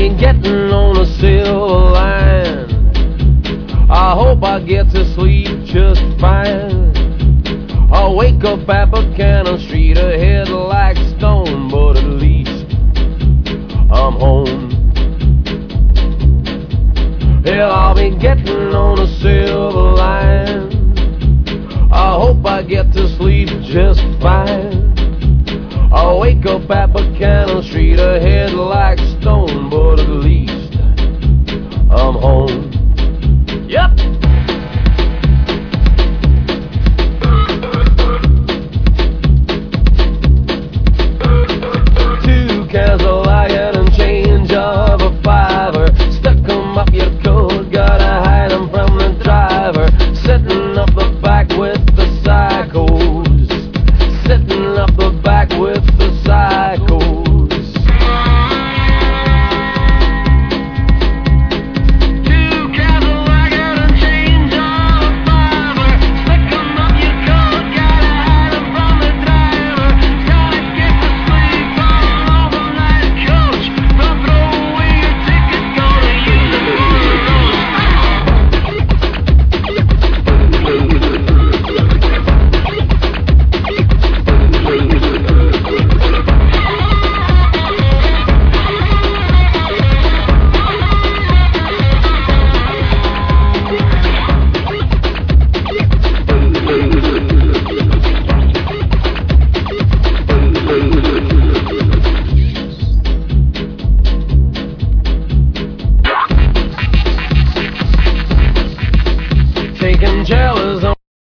been getting on a silver line. I hope I get to sleep just fine. I'll wake up at Buchanan Street, ahead like stone, but at least I'm home. Hell, I'll be getting on a silver line. I hope I get to sleep just fine. I'll wake up at Buchanan Street, ahead like stone, but at least I'm home. Yep.